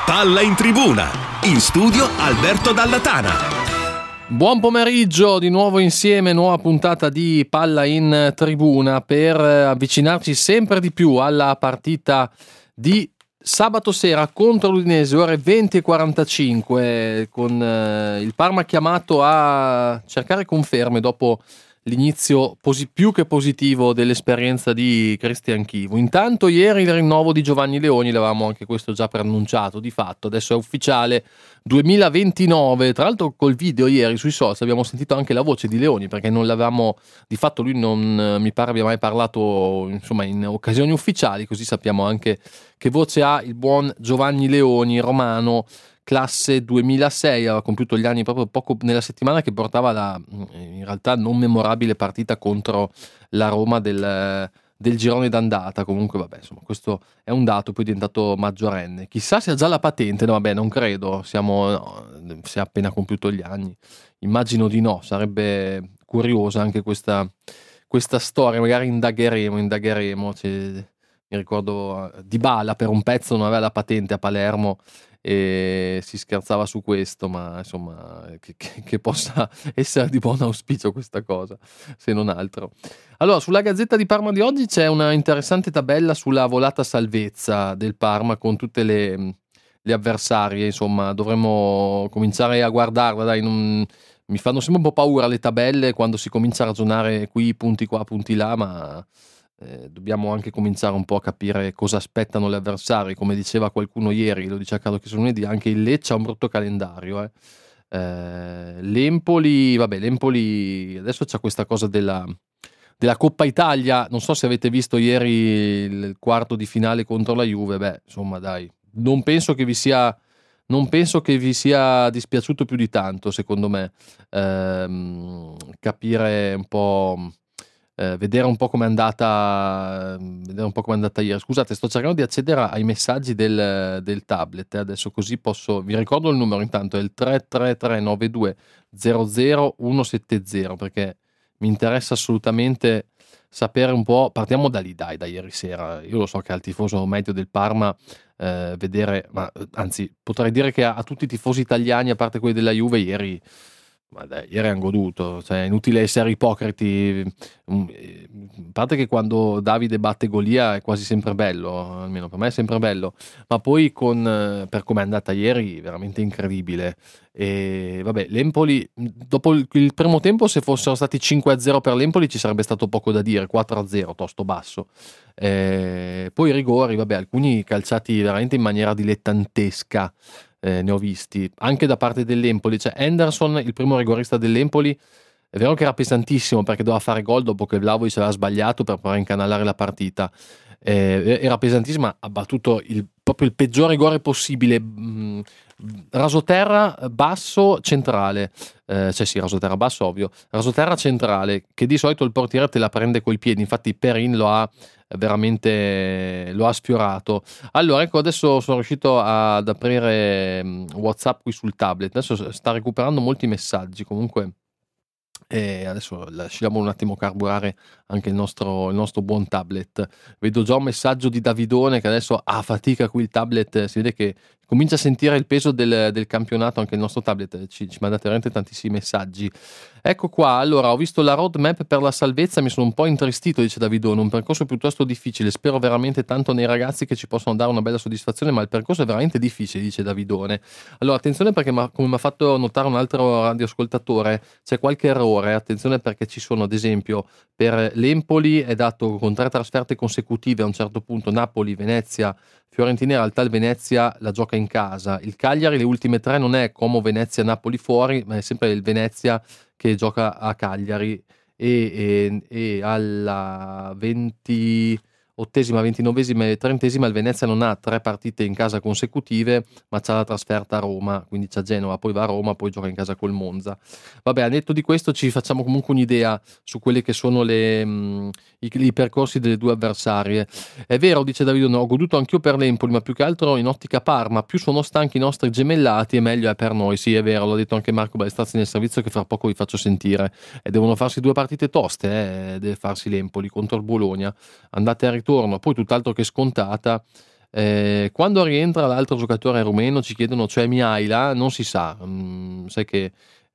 Palla in tribuna, in studio Alberto Dallatana. Buon pomeriggio, di nuovo insieme, nuova puntata di Palla in Tribuna per avvicinarci sempre di più alla partita di sabato sera contro l'Udinese, ore 20:45, con il Parma chiamato a cercare conferme dopo l'inizio più che positivo dell'esperienza di Cristian Chivu. Intanto ieri il rinnovo di Giovanni Leoni, l'avevamo anche questo già preannunciato di fatto, adesso è ufficiale, 2029. Tra l'altro col video ieri sui social abbiamo sentito anche la voce di Leoni, perché non l'avevamo, di fatto lui non mi pare abbia mai parlato insomma in occasioni ufficiali, così sappiamo anche che voce ha il buon Giovanni Leoni, romano, classe 2006, aveva compiuto gli anni proprio poco nella settimana che portava la in realtà non memorabile partita contro la Roma del girone d'andata. Comunque vabbè, insomma, questo è un dato. Poi è diventato maggiorenne, chissà se ha già la patente. No, vabbè, non credo, se ha appena compiuto gli anni, immagino di no. Sarebbe curiosa anche questa storia, magari indagheremo. Mi ricordo Dybala per un pezzo non aveva la patente a Palermo e si scherzava su questo, ma insomma che possa essere di buon auspicio questa cosa, se non altro. Allora, sulla Gazzetta di Parma di oggi c'è una interessante tabella sulla volata salvezza del Parma con tutte le avversarie, insomma dovremmo cominciare a guardarla, dai, mi fanno sempre un po' paura le tabelle quando si comincia a ragionare qui, punti qua, punti là, ma dobbiamo anche cominciare un po' a capire cosa aspettano gli avversari. Come diceva qualcuno ieri, lo dice a Carlo che lunedì, anche il Lecce ha un brutto calendario. L'Empoli adesso c'ha questa cosa della Coppa Italia. Non so se avete visto ieri il quarto di finale contro la Juve. Insomma dai, non penso che vi sia dispiaciuto più di tanto, secondo me, capire un po', vedere un po' com'è andata ieri. Scusate, sto cercando di accedere ai messaggi del tablet, adesso così posso, vi ricordo il numero intanto, è il 33392 00170, perché mi interessa assolutamente sapere un po'. Partiamo da lì, da ieri sera. Io lo so che al tifoso medio del Parma vedere, ma anzi potrei dire che a tutti i tifosi italiani, a parte quelli della Juve, ieri hanno goduto, cioè è inutile essere ipocriti. A parte che quando Davide batte Golia è quasi sempre bello, almeno per me è sempre bello, ma poi per come è andata ieri veramente incredibile. E vabbè, l'Empoli dopo il primo tempo, se fossero stati 5-0 per l'Empoli ci sarebbe stato poco da dire, 4-0 tosto basso. Poi i rigori, vabbè, alcuni calciati veramente in maniera dilettantesca. Ne ho visti anche da parte dell'Empoli, cioè Henderson, il primo rigorista dell'Empoli, è vero che era pesantissimo perché doveva fare gol dopo che Vlahovic aveva sbagliato per provare a incanalare la partita, era pesantissimo, ha battuto proprio il peggior rigore possibile, rasoterra basso centrale, rasoterra basso ovvio, rasoterra centrale, che di solito il portiere te la prende coi piedi, infatti Perin lo ha sfiorato. Allora ecco, adesso sono riuscito ad aprire WhatsApp qui sul tablet, adesso sta recuperando molti messaggi comunque, e adesso lasciamo un attimo carburare anche il nostro buon tablet. Vedo già un messaggio di Davidone che adesso ha fatica qui il tablet, si vede che comincia a sentire il peso del campionato. Anche il nostro tablet ci manda veramente tantissimi messaggi. Ecco qua, allora ho visto la roadmap per la salvezza, mi sono un po' intristito, dice Davidone, un percorso piuttosto difficile, spero veramente tanto nei ragazzi che ci possono dare una bella soddisfazione, ma il percorso è veramente difficile, dice Davidone. Allora attenzione, perché come mi ha fatto notare un altro radioascoltatore, c'è qualche errore, attenzione, perché ci sono, ad esempio, per l'Empoli è dato con 3 trasferte consecutive a un certo punto, Napoli, Venezia, Fiorentina. In realtà il Venezia la gioca in casa, il Cagliari le ultime 3 non è Como, Venezia, Napoli fuori, ma è sempre il Venezia che gioca a Cagliari, e alla 28esima, 29esima e 30esima il Venezia non ha 3 partite in casa consecutive, ma c'ha la trasferta a Roma, quindi c'ha Genova, poi va a Roma, poi gioca in casa col Monza. Vabbè, a netto di questo ci facciamo comunque un'idea su quelle che sono i percorsi delle due avversarie. È vero, dice Davide, ho goduto anch'io per l'Empoli, ma più che altro in ottica Parma, più sono stanchi i nostri gemellati e meglio è per noi. Sì, è vero, l'ha detto anche Marco Balestazzi nel servizio, che fra poco vi faccio sentire, e devono farsi 2 partite toste, deve farsi l'Empoli contro il Bologna, andate e ritorno, poi tutt'altro che scontata. Quando rientra l'altro giocatore rumeno ci chiedono c'è Mihaila, non si sa, sai che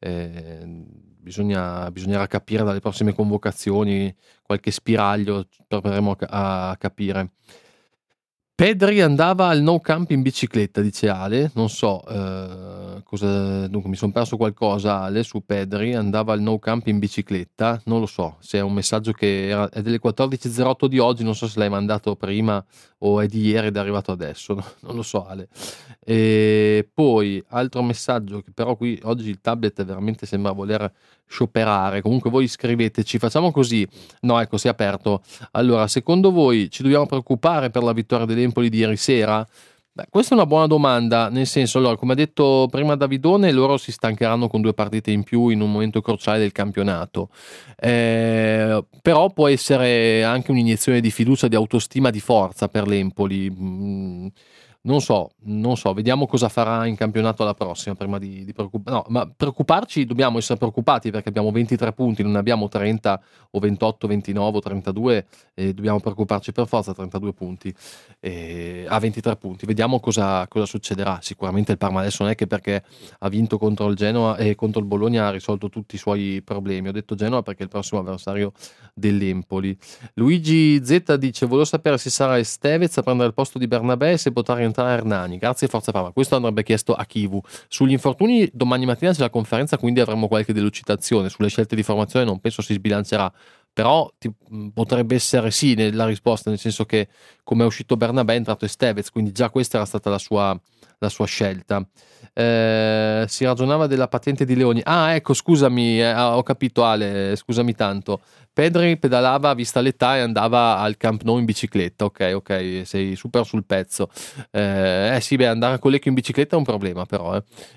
bisognerà capire dalle prossime convocazioni, qualche spiraglio proveremo a capire. Pedri andava al No Camp in bicicletta, dice Ale, non so cosa, dunque mi sono perso qualcosa. Ale, su Pedri andava al No Camp in bicicletta, non lo so se è un messaggio che è delle 14.08 di oggi, non so se l'hai mandato prima o è di ieri ed è arrivato adesso, non lo so Ale. E poi altro messaggio, che però qui oggi il tablet veramente sembra voler scioperare. Comunque voi scriveteci, facciamo così, no ecco si è aperto. Allora, secondo voi ci dobbiamo preoccupare per la vittoria dell'Empoli di ieri sera? Beh, questa è una buona domanda, nel senso, allora, come ha detto prima Davidone, loro si stancheranno con 2 partite in più in un momento cruciale del campionato, però può essere anche un'iniezione di fiducia, di autostima, di forza per l'Empoli. Non so, vediamo cosa farà in campionato la prossima prima di preoccuparci. No, ma preoccuparci, dobbiamo essere preoccupati perché abbiamo 23 punti, non abbiamo 30 o 28, 29 o 32, e dobbiamo preoccuparci per forza a 32 punti, a 23 punti. Vediamo cosa succederà. Sicuramente il Parma adesso non è che perché ha vinto contro il Genoa e contro il Bologna ha risolto tutti i suoi problemi. Ho detto Genoa perché è il prossimo avversario dell'Empoli. Luigi Z dice: volevo sapere se sarà Estevez a prendere il posto di Bernabé e se potrà rientrare Hernani. Grazie, forza Parma. Questo andrebbe chiesto a Chivu. Sugli infortuni domani mattina c'è la conferenza, quindi avremo qualche delucidazione. Sulle scelte di formazione non penso si sbilancerà, però potrebbe essere sì la risposta, nel senso che come è uscito Bernabé è entrato Estevez, quindi già questa era stata la sua scelta. Si ragionava della patente di Leoni. Ecco, scusami, ho capito Ale, scusami tanto. Pedri pedalava vista l'età e andava al Camp Nou in bicicletta. Ok, sei super sul pezzo. Sì, beh, andare con Lecchio in bicicletta è un problema, però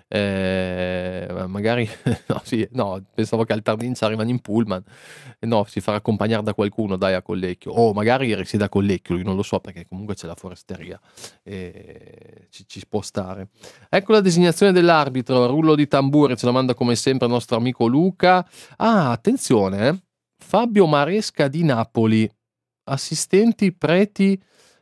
magari no, pensavo che al Tardin ci arrivano in pullman. No, si farà accompagnare da qualcuno, dai, a Collecchio, o magari risieda a Collecchio, lui non lo so, perché comunque c'è la foresteria e ci può stare. Ecco la designazione dell'arbitro, rullo di tamburi, ce la manda come sempre il nostro amico Luca. Attenzione, Fabio Maresca di Napoli, assistenti Preti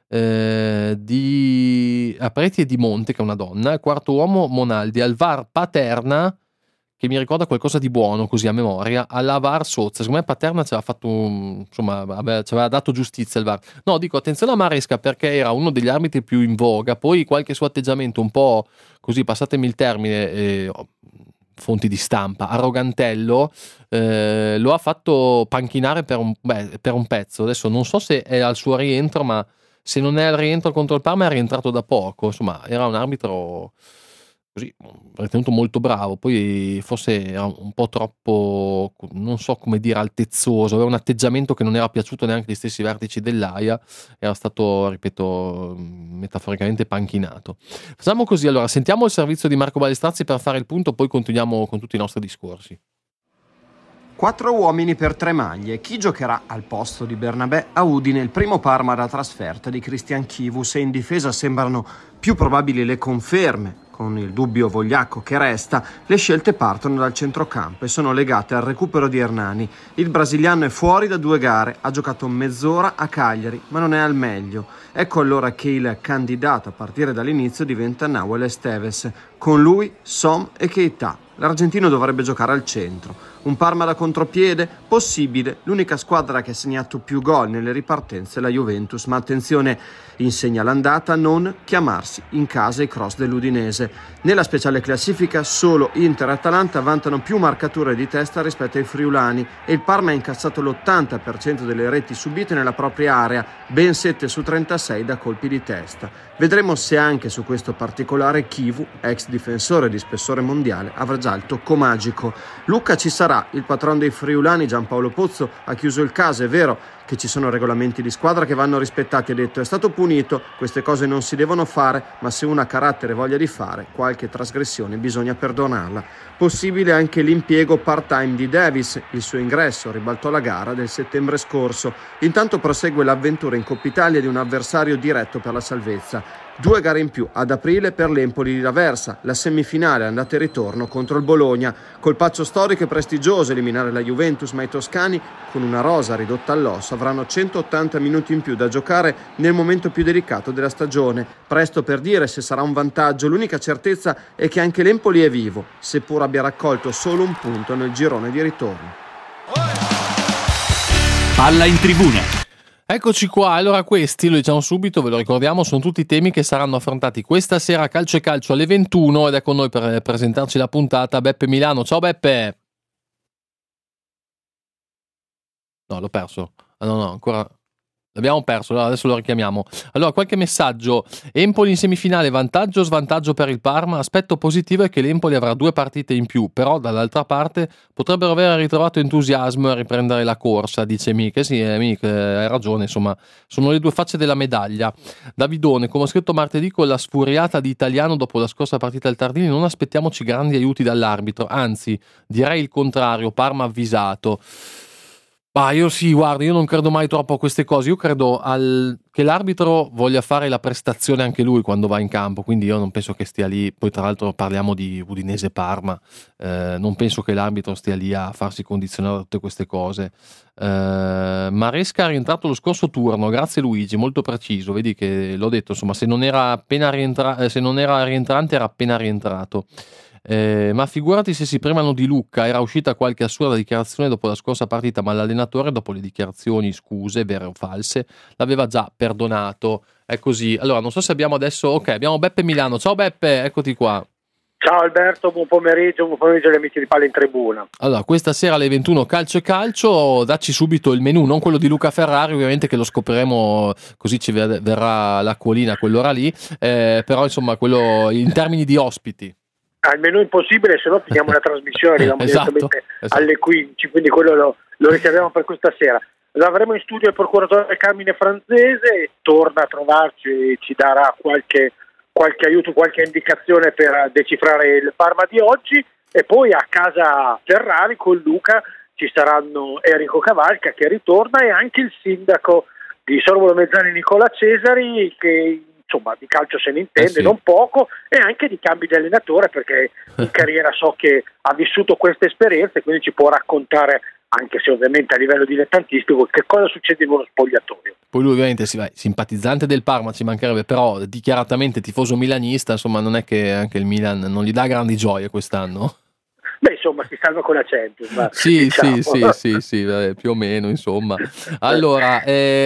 Preti e Di Monte, che è una donna, quarto uomo Monaldi, al VAR Paterna, che mi ricorda qualcosa di buono così a memoria, alla VAR Sozza. Secondo me Paterna ci aveva fatto ci aveva dato giustizia al VAR. No, dico attenzione a Maresca perché era uno degli arbitri più in voga, poi qualche suo atteggiamento un po' così, passatemi il termine, fonti di stampa, arrogantello, lo ha fatto panchinare per un pezzo. Adesso non so se è al suo rientro, ma se non è al rientro contro il Parma è rientrato da poco. Insomma, era un arbitro così ritenuto molto bravo, poi forse era un po' troppo, non so come dire, altezzoso, aveva un atteggiamento che non era piaciuto neanche agli stessi vertici dell'AIA, era stato, ripeto, metaforicamente panchinato. Facciamo così, allora sentiamo il servizio di Marco Balestrazzi per fare il punto, poi continuiamo con tutti i nostri discorsi. 4 uomini per 3 maglie. Chi giocherà al posto di Bernabé a Udine? Il primo Parma da trasferta di Christian Chivu. Se in difesa sembrano più probabili le conferme, con il dubbio Vogliacco che resta, le scelte partono dal centrocampo e sono legate al recupero di Hernani. Il brasiliano è fuori da 2 gare, ha giocato mezz'ora a Cagliari, ma non è al meglio. Ecco allora che il candidato a partire dall'inizio diventa Nahuel Esteves. Con lui Som e Keita. L'argentino dovrebbe giocare al centro. Un Parma da contropiede? Possibile. L'unica squadra che ha segnato più gol nelle ripartenze è la Juventus, ma attenzione, insegna l'andata non chiamarsi in casa i cross dell'Udinese. Nella speciale classifica solo Inter e Atalanta vantano più marcature di testa rispetto ai friulani e il Parma ha incassato l'80% delle reti subite nella propria area, ben 7 su 36 da colpi di testa. Vedremo se anche su questo particolare Chivu, ex difensore di spessore mondiale, avrà già il tocco magico. Luca ci sarà, il patron dei friulani Giampaolo Pozzo ha chiuso il caso, è vero che ci sono regolamenti di squadra che vanno rispettati, ha detto è stato punito, queste cose non si devono fare, ma se uno ha carattere e voglia di fare, qualche trasgressione bisogna perdonarla. Possibile anche l'impiego part-time di Davis, il suo ingresso ribaltò la gara del settembre scorso. Intanto prosegue l'avventura in Coppa Italia di un avversario diretto per la salvezza. 2 gare in più ad aprile per l'Empoli di Raversa, la semifinale andata e ritorno contro il Bologna. Colpaccio storico e prestigioso eliminare la Juventus, ma i toscani, con una rosa ridotta all'osso, avranno 180 minuti in più da giocare nel momento più delicato della stagione. Presto per dire se sarà un vantaggio, l'unica certezza è che anche l'Empoli è vivo, seppur abbia raccolto solo un punto nel girone di ritorno. Palla in tribuna. Eccoci qua, allora questi, lo diciamo subito, ve lo ricordiamo, sono tutti temi che saranno affrontati questa sera a Calcio e Calcio alle 21 ed è con noi per presentarci la puntata Beppe Milano. Ciao Beppe! No, l'ho perso. No, ancora... L'abbiamo perso, adesso lo richiamiamo. Allora, qualche messaggio. Empoli in semifinale, vantaggio o svantaggio per il Parma? Aspetto positivo è che l'Empoli avrà 2 partite in più, però dall'altra parte potrebbero aver ritrovato entusiasmo a riprendere la corsa, dice Mick. Sì, Mick, hai ragione, insomma, sono le 2 facce della medaglia. Davidone, come ho scritto martedì con la sfuriata di Italiano dopo la scorsa partita al Tardini, non aspettiamoci grandi aiuti dall'arbitro, anzi, direi il contrario, Parma avvisato. Io sì, guarda, io non credo mai troppo a queste cose, io credo che l'arbitro voglia fare la prestazione anche lui quando va in campo, quindi io non penso che stia lì, poi tra l'altro parliamo di Udinese-Parma, non penso che l'arbitro stia lì a farsi condizionare da tutte queste cose. Maresca è rientrato lo scorso turno, grazie Luigi, molto preciso, vedi che l'ho detto, insomma, se non era rientrante era appena rientrato. Ma figurati se si premano di Lucca, era uscita qualche assurda dichiarazione dopo la scorsa partita, ma l'allenatore dopo le dichiarazioni, scuse vere o false, l'aveva già perdonato. È così. Allora non so se abbiamo adesso, ok, abbiamo Beppe Milano. Ciao Beppe, eccoti qua. Ciao Alberto, buon pomeriggio agli amici di Palla in Tribuna. Allora, questa sera alle 21 Calcio e Calcio, dacci subito il menù, non quello di Luca Ferrari, ovviamente che lo scopriremo così ci verrà l'acquolina a quell'ora lì, però insomma quello in termini di ospiti. Al impossibile, se no finiamo la trasmissione, arriviamo direttamente alle 15, quindi quello lo riserviamo per questa sera. Avremo in studio il procuratore Carmine Franzese, torna a trovarci e ci darà qualche aiuto, qualche indicazione per decifrare il Parma di oggi, e poi a casa Ferrari con Luca ci saranno Enrico Cavalca che ritorna e anche il sindaco di Sorvolo Mezzani Nicola Cesari, che insomma di calcio se ne intende non poco, e anche di cambi di allenatore, perché in carriera so che ha vissuto queste esperienze, quindi ci può raccontare, anche se ovviamente a livello dilettantistico, che cosa succede in uno spogliatoio. Poi lui ovviamente simpatizzante del Parma, ci mancherebbe, però dichiaratamente tifoso milanista, insomma non è che anche il Milan non gli dà grandi gioie quest'anno. Beh, insomma, si salva con la Champions. Sì, diciamo. sì, più o meno, insomma. Allora,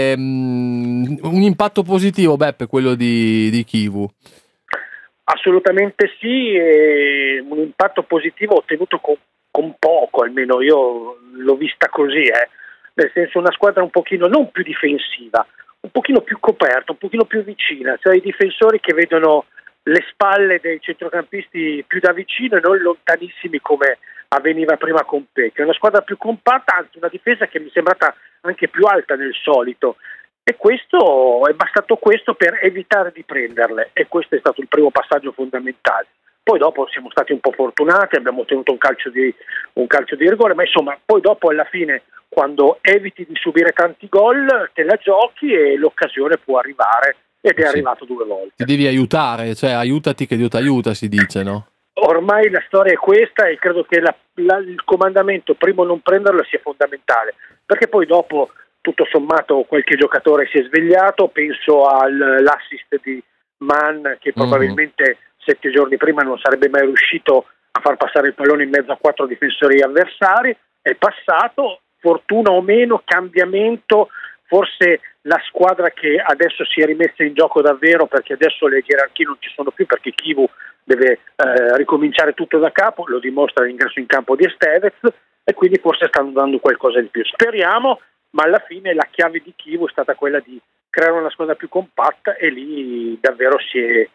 un impatto positivo, Beppe, quello di Chivu? Assolutamente sì, un impatto positivo ottenuto con poco, almeno io l'ho vista così, nel senso una squadra un pochino non più difensiva, un pochino più coperta, un pochino più vicina, cioè i difensori che vedono le spalle dei centrocampisti più da vicino e non lontanissimi come avveniva prima con Pecchio. Una squadra più compatta, anzi una difesa che mi è sembrata anche più alta del solito, e questo è bastato questo per evitare di prenderle, e questo è stato il primo passaggio fondamentale. Poi dopo siamo stati un po' fortunati, abbiamo ottenuto un calcio di rigore, ma insomma poi dopo alla fine, quando eviti di subire tanti gol, te la giochi e l'occasione può arrivare, ed è arrivato 2 volte. Ti devi aiutare, cioè aiutati che Dio ti aiuta, si dice, no? Ormai la storia è questa, e credo che il comandamento primo non prenderlo sia fondamentale, perché poi dopo tutto sommato qualche giocatore si è svegliato, penso all'assist di Mann che probabilmente 7 giorni prima non sarebbe mai riuscito a far passare il pallone in mezzo a 4 difensori avversari, è passato, fortuna o meno, cambiamento, forse la squadra che adesso si è rimessa in gioco davvero, perché adesso le gerarchie non ci sono più, perché Chivu deve ricominciare tutto da capo, lo dimostra l'ingresso in campo di Estevez, e quindi forse stanno dando qualcosa di più. Speriamo, ma alla fine la chiave di Chivu è stata quella di creare una squadra più compatta, e lì davvero si è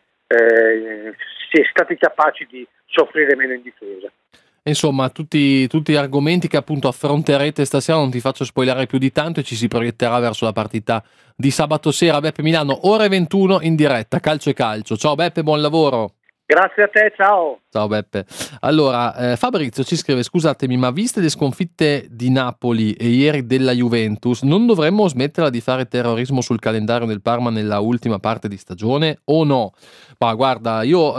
stati capaci di soffrire meno in difesa. Insomma, tutti argomenti che appunto affronterete stasera, non ti faccio spoilerare più di tanto, e ci si proietterà verso la partita di sabato sera. Beppe Milano, ore 21 in diretta, Calcio e Calcio. Ciao Beppe, buon lavoro. Grazie a te, ciao. Ciao Beppe. Allora, Fabrizio ci scrive: scusatemi, ma viste le sconfitte di Napoli e ieri della Juventus, non dovremmo smetterla di fare terrorismo sul calendario del Parma nella ultima parte di stagione o no? Ma guarda, io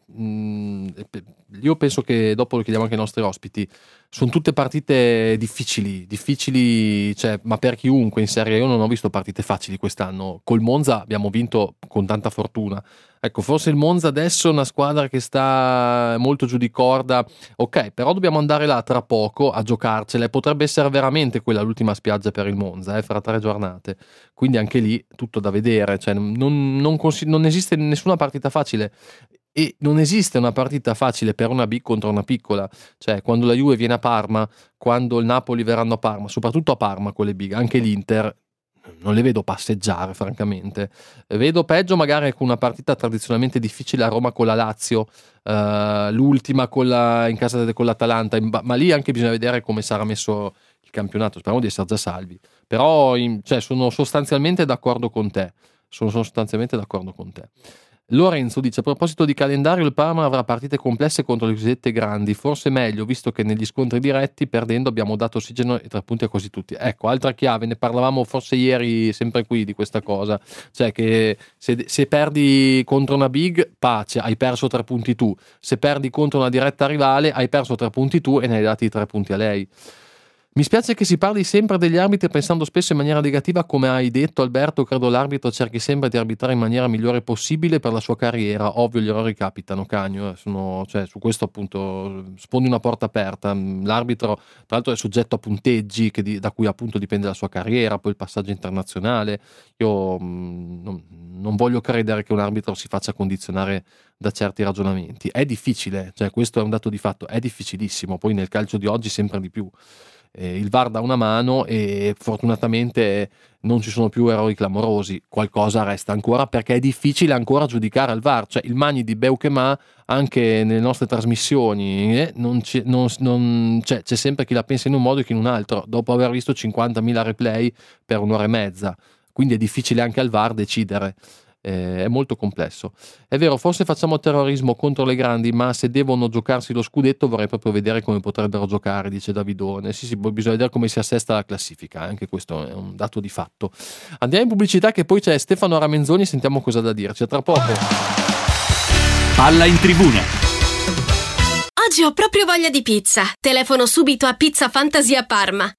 penso che dopo lo chiediamo anche ai nostri ospiti. Sono tutte partite difficili, cioè, ma per chiunque in Serie A. Io non ho visto partite facili quest'anno. Col Monza abbiamo vinto con tanta fortuna. Ecco, forse il Monza adesso è una squadra che sta molto giù di corda. Ok, però dobbiamo andare là tra poco a giocarcela e potrebbe essere veramente quella l'ultima spiaggia per il Monza, fra 3 giornate. Quindi anche lì tutto da vedere. Cioè, non esiste nessuna partita facile. E non esiste una partita facile per una big contro una piccola, cioè quando la Juve viene a Parma, quando il Napoli verranno a Parma, soprattutto a Parma con le big, anche l'Inter non le vedo passeggiare francamente. Vedo peggio magari con una partita tradizionalmente difficile a Roma con la Lazio, l'ultima in casa con l'Atalanta, ma lì anche bisogna vedere come sarà messo il campionato. Speriamo di essere già salvi, però sono sostanzialmente d'accordo con te. Lorenzo dice: a proposito di calendario, il Parma avrà partite complesse contro le cosiddette grandi, forse meglio visto che negli scontri diretti perdendo abbiamo dato ossigeno e 3 punti a quasi tutti. Ecco, altra chiave, ne parlavamo forse ieri sempre qui di questa cosa, cioè che se perdi contro una big, pace, hai perso 3 punti tu, se perdi contro una diretta rivale hai perso 3 punti tu e ne hai dati 3 punti a lei. Mi spiace che si parli sempre degli arbitri pensando spesso in maniera negativa, come hai detto Alberto. Credo l'arbitro cerchi sempre di arbitrare in maniera migliore possibile per la sua carriera. Ovvio, gli errori capitano, Cagno, su questo appunto sfondi una porta aperta. L'arbitro tra l'altro è soggetto a punteggi da cui appunto dipende la sua carriera, poi il passaggio internazionale. Io non voglio credere che un arbitro si faccia condizionare da certi ragionamenti. È difficile, cioè questo è un dato di fatto, è difficilissimo, poi nel calcio di oggi sempre di più. Il VAR dà una mano e fortunatamente non ci sono più errori clamorosi. Qualcosa resta ancora perché è difficile ancora giudicare al VAR, cioè il Magni di Beukema anche nelle nostre trasmissioni c'è sempre chi la pensa in un modo e chi in un altro dopo aver visto 50.000 replay per un'ora e mezza, quindi è difficile anche al VAR decidere. È molto complesso. È vero, forse facciamo terrorismo contro le grandi, ma se devono giocarsi lo scudetto vorrei proprio vedere come potrebbero giocare, dice Davidone. Sì, bisogna vedere come si assesta la classifica, anche questo è un dato di fatto. Andiamo in pubblicità che poi c'è Stefano Ramenzoni, sentiamo cosa da dirci. A tra poco. Palla in tribuna. Oggi ho proprio voglia di pizza. Telefono subito a Pizza Fantasia Parma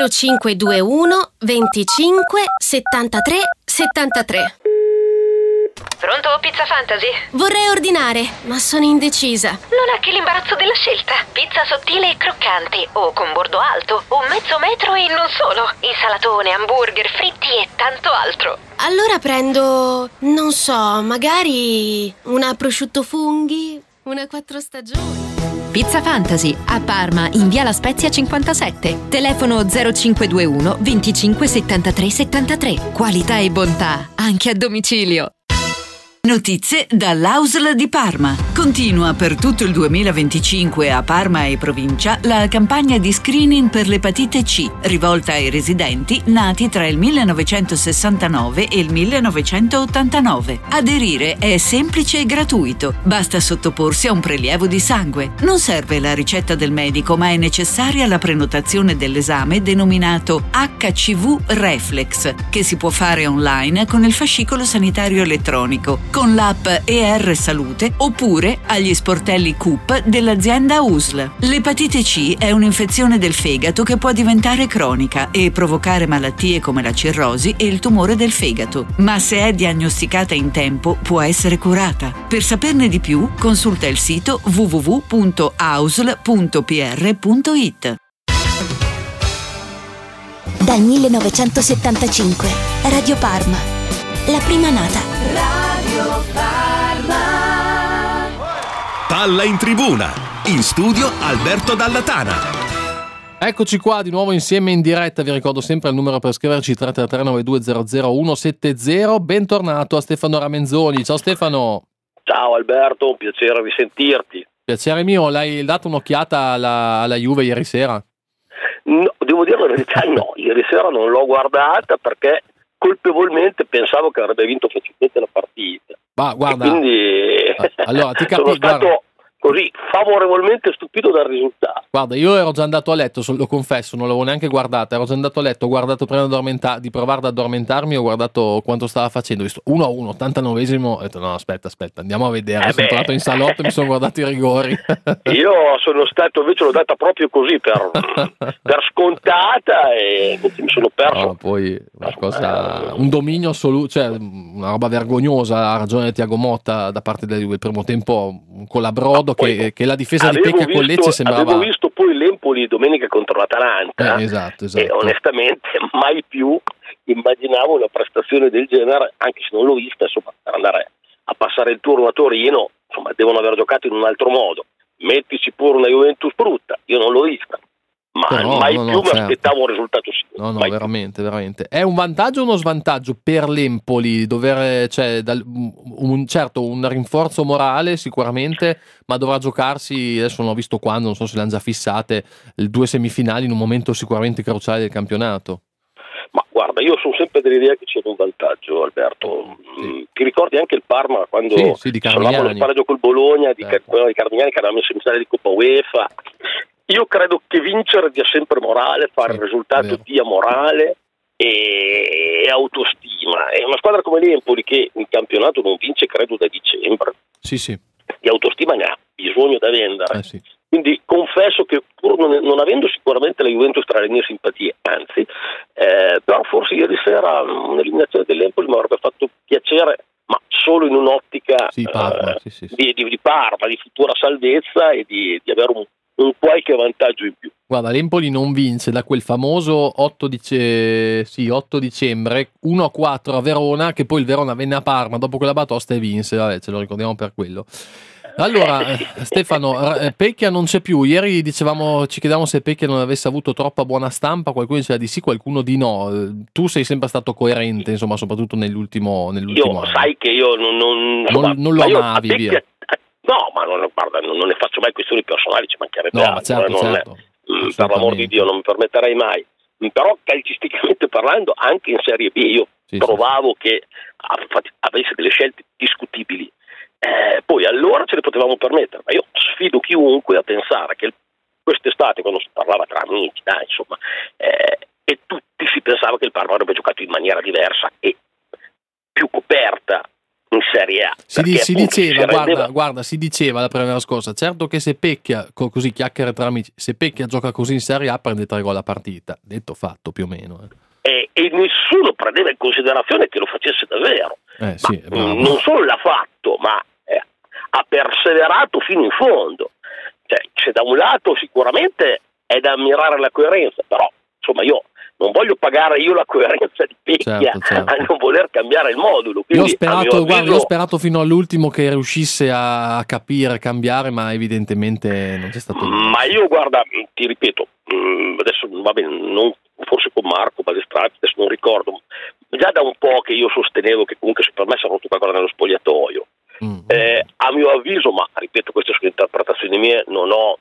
0521 25 73 73. Pronto, Pizza Fantasy? Vorrei ordinare, ma sono indecisa. Non ha che l'imbarazzo della scelta. Pizza sottile e croccante, o con bordo alto, o mezzo metro e non solo. Insalatone, hamburger, fritti e tanto altro. Allora prendo, non so, magari una prosciutto funghi, una 4 stagioni. Pizza Fantasy a Parma in via La Spezia 57. Telefono 0521 25 73 73. Qualità e bontà anche a domicilio. Notizie dall'AUSL di Parma. Continua per tutto il 2025 a Parma e provincia la campagna di screening per l'epatite C, rivolta ai residenti nati tra il 1969 e il 1989. Aderire è semplice e gratuito. Basta sottoporsi a un prelievo di sangue. Non serve la ricetta del medico, ma è necessaria la prenotazione dell'esame denominato HCV Reflex, che si può fare online con il fascicolo sanitario elettronico, con l'app ER Salute oppure agli sportelli CUP dell'azienda USL. L'epatite C è un'infezione del fegato che può diventare cronica e provocare malattie come la cirrosi e il tumore del fegato, ma se è diagnosticata in tempo può essere curata. Per saperne di più, consulta il sito www.ausl.pr.it. Dal 1975 Radio Parma, la prima nata. Radio Parma. Palla in tribuna. In studio Alberto Dallatana. Eccoci qua di nuovo insieme in diretta. Vi ricordo sempre il numero per scriverci 333-9200-170. Bentornato a Stefano Ramenzoni. Ciao Stefano. Ciao Alberto, un piacere risentirti. Piacere mio. L'hai dato un'occhiata alla Juve ieri sera? No, devo dire la verità, no, ieri sera non l'ho guardata perché colpevolmente pensavo che avrebbe vinto facilmente la partita. Ma guarda, quindi allora ti sono stato così favorevolmente stupito dal risultato. Guarda, io ero già andato a letto, lo confesso, non l'avevo neanche guardata, ero già andato a letto, ho guardato prima di provare ad addormentarmi, ho guardato quanto stava facendo, ho visto 1-1, 89esimo, ho detto no, aspetta, andiamo a vedere, sono tornato in salotto e mi sono guardato i rigori. Io sono stato, invece l'ho data proprio così per scontata e mi sono perso. No, poi una cosa, un dominio assoluto, cioè una roba vergognosa, ha ragione Thiago Motta da parte del primo tempo con la Brodo che la difesa di Pecchia con Lecce sembrava. Avevo visto poi l'Empoli domenica contro l'Atalanta esatto. E onestamente mai più immaginavo una prestazione del genere, anche se non l'ho vista, insomma, per andare a passare il turno a Torino, insomma, devono aver giocato in un altro modo. Mettici pure una Juventus brutta, io non l'ho vista, ma mai più mi aspettavo un risultato simile. No, veramente. È un vantaggio o uno svantaggio per l'Empoli dover, un rinforzo morale sicuramente, ma dovrà giocarsi, adesso non ho visto quando, non so se le hanno già fissate, 2 semifinali in un momento sicuramente cruciale del campionato. Ma guarda, io sono sempre dell'idea che c'è un vantaggio, Alberto. Ti ricordi anche il Parma quando eravamo nel pareggio col Bologna di Carmignani, che eravamo in semifinale di Coppa UEFA? Io credo che vincere dia sempre morale, fare il risultato dia morale e autostima. È una squadra come l'Empoli che in campionato non vince credo da dicembre. Sì. Di autostima ne ha bisogno da vendere. Quindi confesso che pur non avendo sicuramente la Juventus tra le mie simpatie, anzi, però forse ieri sera un'eliminazione dell'Empoli mi avrebbe fatto piacere, ma solo in un'ottica di Parma, di futura salvezza e di avere un qualche vantaggio in più. Guarda, l'Empoli non vince da quel famoso 8 dicembre 1-4 a Verona, che poi il Verona venne a Parma dopo quella batosta e vinse, ce lo ricordiamo per quello. Allora, Stefano, Pecchia non c'è più. Ieri ci chiedevamo se Pecchia non avesse avuto troppa buona stampa, qualcuno diceva di sì, qualcuno di no. Tu sei sempre stato coerente, insomma, soprattutto nell'ultimo anno. Sai che io non lo amavi, via. No, ma non ne faccio mai questioni personali, ci mancherebbe altro. Certo. Per l'amor di Dio non mi permetterei mai. Però calcisticamente parlando, anche in Serie B io trovavo che avesse delle scelte discutibili. Poi allora ce le potevamo permettere, ma io sfido chiunque a pensare che quest'estate, quando si parlava tra amici, e tutti si pensava che il Parma avrebbe giocato in maniera diversa e più coperta in Serie A. Si diceva la primavera scorsa, certo che se Pecchia, così chiacchiere tra amici, se Pecchia gioca così in Serie A prende 3 gol a partita, detto fatto più o meno. E nessuno prendeva in considerazione che lo facesse davvero. Non solo l'ha fatto, ma ha perseverato fino in fondo. Cioè, da un lato sicuramente è da ammirare la coerenza, però insomma io non voglio pagare la coerenza di Pecchia a non voler cambiare il modulo. Quindi, io ho sperato fino all'ultimo che riuscisse a capire, cambiare, ma evidentemente non c'è stato. Ma io guarda, ti ripeto, adesso va bene, forse con Marco Balestrati, adesso non ricordo, già da un po' che io sostenevo che comunque se per me si è rotto qualcosa nello spogliatoio. A mio avviso, ma ripeto, queste sono interpretazioni mie, non ho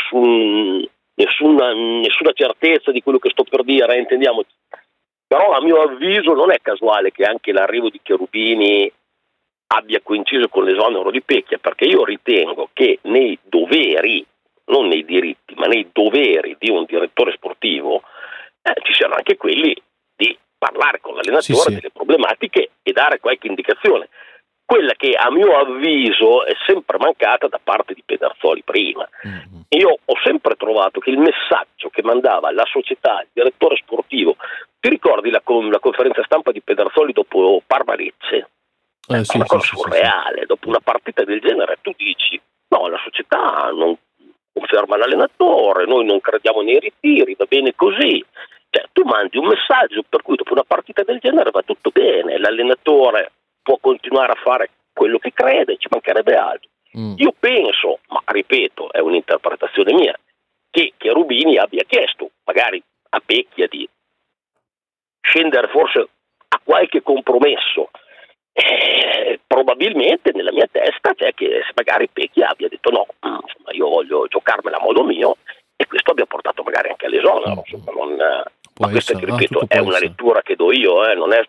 nessuna certezza di quello che sto per dire, intendiamoci. Però a mio avviso non è casuale che anche l'arrivo di Cherubini abbia coinciso con l'esonero di Pecchia, perché io ritengo che nei doveri, non nei diritti, ma nei doveri di un direttore sportivo ci siano anche quelli di parlare con l'allenatore delle problematiche e dare qualche indicazione. Quella che a mio avviso è sempre mancata da parte di Pedersoli prima. Io ho sempre trovato che il messaggio che mandava la società, il direttore sportivo, ti ricordi la conferenza stampa di Pedersoli dopo Parma-Lecce? Una cosa surreale. Dopo una partita del genere tu dici no, la società non conferma l'allenatore, noi non crediamo nei ritiri, va bene così. Cioè, tu mandi un messaggio per cui dopo una partita del genere va tutto bene, l'allenatore può continuare a fare quello che crede, ci mancherebbe altro. Io penso, ma ripeto, è un'interpretazione mia, che Cherubini abbia chiesto magari a Pecchia di scendere forse a qualche compromesso. Probabilmente nella mia testa c'è che magari Pecchia abbia detto no, insomma, io voglio giocarmela a modo mio, e questo abbia portato magari anche all'esonero. Ma questa, ti ripeto, è una lettura che do io, non è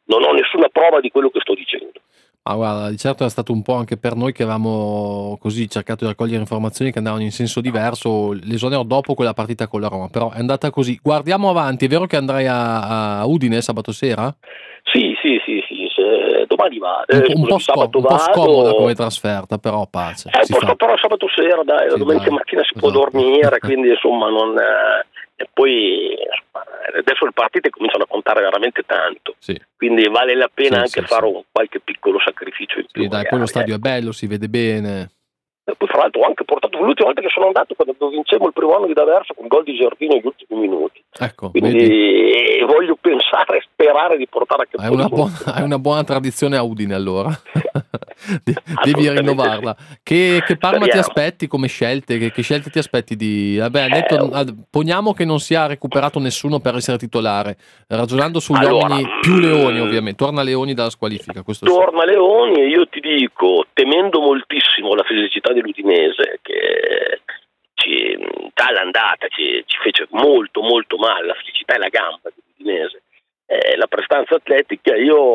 non ho nessuna prova di quello che sto dicendo. Ma guarda, di certo è stato un po' anche per noi che avevamo così cercato di raccogliere informazioni che andavano in senso diverso, l'esonero dopo quella partita con la Roma, però è andata così. Guardiamo avanti, è vero che andrai a Udine sabato sera? Sì, domani vado. Un po' scomoda come trasferta, però pace. Però sabato sera, dai, la domenica mattina si può dormire, quindi insomma non... E poi adesso le partite cominciano a contare veramente tanto, quindi vale la pena fare qualche piccolo sacrificio in più. Sì, dai, poi lo stadio è bello, si vede bene. E poi fra l'altro ho anche portato l'ultima volta che sono andato, quando vincemmo il primo anno di D'Aversa con gol di Giardino negli ultimi minuti. Ecco, quindi voglio pensare e sperare di portare anche hai una buona tradizione a Udine, allora. Devi rinnovarla. Che Parma ti aspetti come scelte? Che scelte ti aspetti di... poniamo che non sia recuperato nessuno per essere titolare, ragionando sugli uomini più Leoni, ovviamente. Torna Leoni dalla squalifica. Leoni, e io ti dico, temendo moltissimo la fisicità dell'Udinese, che all'andata ci fece molto molto male, la fisicità e la gamba dell'Udinese, la prestanza atletica,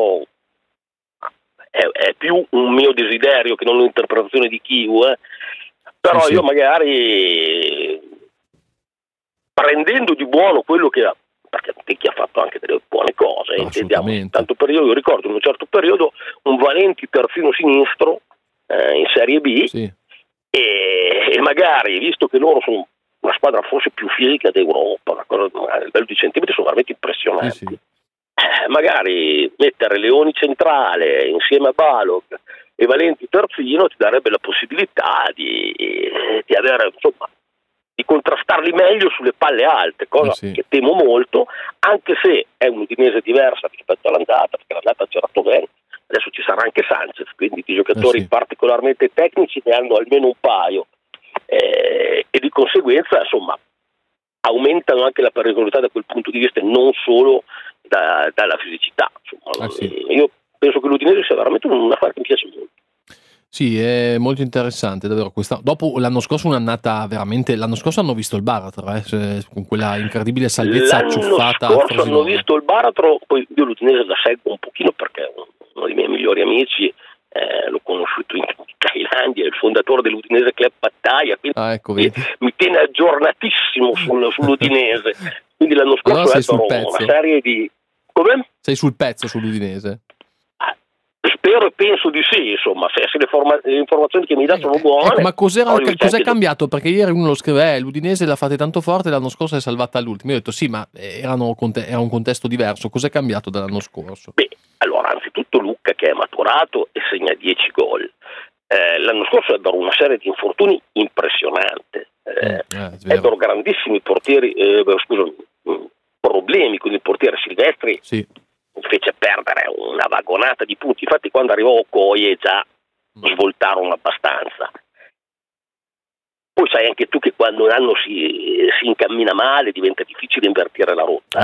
è più un mio desiderio che non un'interpretazione di Chiu, però io magari, prendendo di buono quello che ha, perché Tecchi ha fatto anche delle buone cose, intendiamo, tanto periodo, io ricordo in un certo periodo un Valenti terzino sinistro in Serie B, e magari, visto che loro sono una squadra forse più fisica d'Europa, a livello di centimetri sono veramente impressionanti, magari mettere Leoni centrale insieme a Balog e Valenti terzino ti darebbe la possibilità di avere, insomma, di contrastarli meglio sulle palle alte, cosa che temo molto, anche se è un'Udinese diversa rispetto all'andata, perché l'andata c'era Toven, adesso ci sarà anche Sanchez, quindi di giocatori particolarmente tecnici ne hanno almeno un paio, e di conseguenza insomma aumentano anche la pericolosità da quel punto di vista, non solo dalla fisicità. Insomma, io penso che l'Udinese sia veramente una affare che mi piace molto. Sì, è molto interessante davvero questa. Dopo l'anno scorso un'annata veramente, l'anno scorso hanno visto il Baratro con quella incredibile salvezza acciuffata. L'anno scorso hanno visto il Baratro, poi io l'Udinese la seguo un pochino perché uno dei miei migliori amici l'ho conosciuto in Thailandia, è il fondatore dell'Udinese Club Pattaya, quindi mi tiene aggiornatissimo sull'Udinese. Quindi l'anno scorso una serie di... Come? Sei sul pezzo sull'Udinese? Spero e penso di sì, insomma, se le informazioni che mi dà sono buone. Ma cos'è cambiato? Perché ieri uno lo scrive, l'Udinese l'ha fatta tanto forte, l'anno scorso è salvata all'ultimo. Io ho detto sì, ma era un contesto diverso. Cos'è cambiato dall'anno scorso? Allora, anzitutto Lucca che è maturato e segna 10 gol. L'anno scorso ebbero una serie di infortuni impressionante. Ebbero grandissimi portieri, problemi con il portiere Silvestri. Fece perdere una vagonata di punti, infatti quando arrivò Okoye già svoltarono abbastanza. Poi sai anche tu che quando un anno si incammina male diventa difficile invertire la rotta.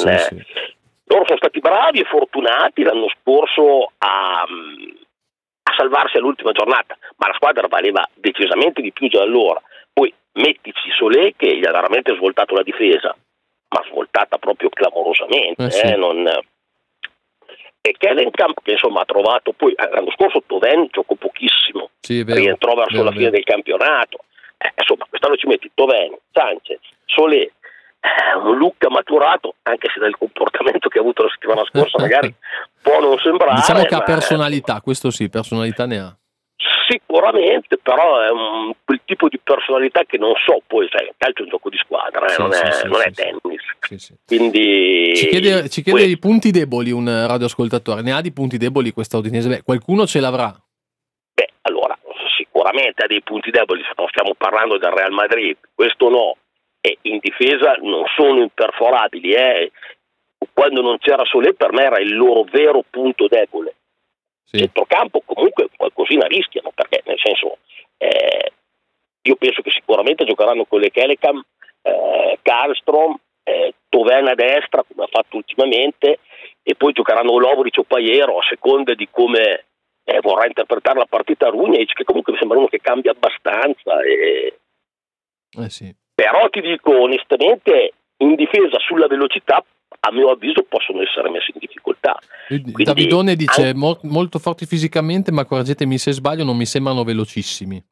Loro sono stati bravi e fortunati l'anno scorso a salvarsi all'ultima giornata, ma la squadra valeva decisamente di più già allora. Poi mettici Solé che gli ha veramente svoltato la difesa, ma svoltata proprio clamorosamente, e Kellenkamp che insomma ha trovato, poi l'anno scorso Toven giocò pochissimo, rientrò verso la fine del campionato, insomma quest'anno ci metti Toven, Sanchez, Solé, un Lucca maturato, anche se dal comportamento che ha avuto la settimana scorsa magari può non sembrare, diciamo che ha personalità, questo sì, personalità ne ha sicuramente, però è quel tipo di personalità che non so, poi sai, il calcio è un gioco di squadra, non è tennis. Quindi ci chiede i punti deboli un radioascoltatore. Ne ha di punti deboli questa Udinese? Qualcuno ce l'avrà? Allora sicuramente ha dei punti deboli, non stiamo parlando del Real Madrid, questo no, e in difesa non sono imperforabili, quando non c'era Solé per me era il loro vero punto debole. Centrocampo comunque qualcosina rischiano, perché nel senso io penso che sicuramente giocheranno con le Kellenkamp, Karlstrom, Toven a destra come ha fatto ultimamente, e poi giocheranno Lovric o Paiero a seconda di come vorrà interpretare la partita Runjic, che comunque mi sembra uno che cambia abbastanza, però ti dico onestamente in difesa sulla velocità a mio avviso possono essere messi in difficoltà. Quindi, Davidone dice molto forti fisicamente, ma correggetemi se sbaglio, non mi sembrano velocissimi.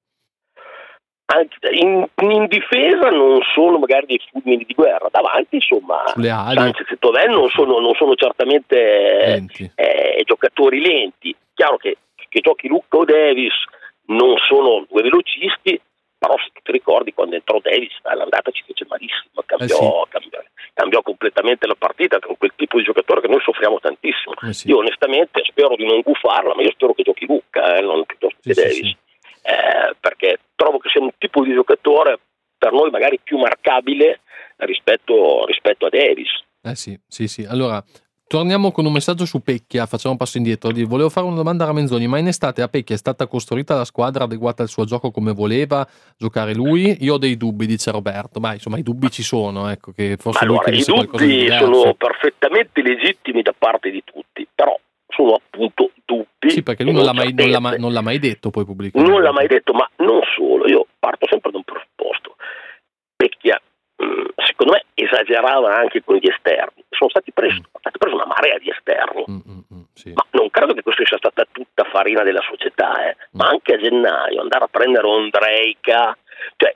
In difesa non sono magari dei fulmini di guerra, davanti insomma Sanchez e Tovel non sono certamente giocatori lenti. Chiaro che giochi Luka o Davis non sono due velocisti, però se tu ti ricordi quando entrò Davis all'andata ci fece malissimo, cambiò completamente la partita con quel tipo di giocatore che noi soffriamo tantissimo. Io onestamente spero di non gufarla, ma io spero che giochi Luka, non piuttosto che Davis. Perché trovo che sia un tipo di giocatore per noi magari più marcabile rispetto a Davis. Sì. Allora, torniamo con un messaggio su Pecchia, facciamo un passo indietro. Volevo fare una domanda a Ramenzoni, ma in estate a Pecchia è stata costruita la squadra adeguata al suo gioco come voleva giocare lui? Io ho dei dubbi, dice Roberto, ma insomma i dubbi ci sono, ecco, che forse lui i dubbi sono perfettamente legittimi da parte di tutti, però sono appunto dubbi. Sì, perché lui non l'ha mai detto poi pubblicamente. Non l'ha mai detto, ma non solo. Io parto sempre da un presupposto. Pecchia, secondo me, esagerava anche con gli esterni. Sono stati presi una marea di esterni. Sì. Ma non credo che questa sia stata tutta farina della società. Ma anche a gennaio andare a prendere Ondrejka, cioè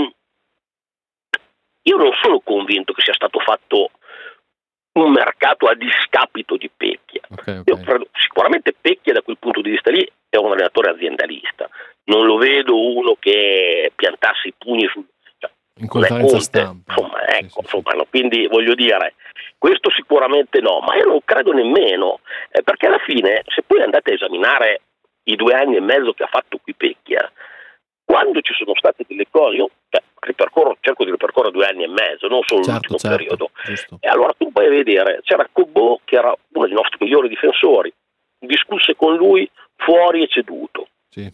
io non sono convinto che sia stato fatto un mercato a discapito di Pecchia. Okay. Io credo, sicuramente Pecchia da quel punto di vista lì è un allenatore aziendalista, non lo vedo uno che piantasse i pugni in conferenza stampa. Insomma, quindi voglio dire, questo sicuramente no, ma io non credo nemmeno, perché alla fine se poi andate a esaminare i 2 anni e mezzo che ha fatto qui Pecchia, quando ci sono state delle cose, io cerco di ripercorrere 2 anni e mezzo, non solo l'ultimo periodo. Giusto. E allora tu vai a vedere, c'era Cobbo che era uno dei nostri migliori difensori, discusse con lui fuori e ceduto. Sì.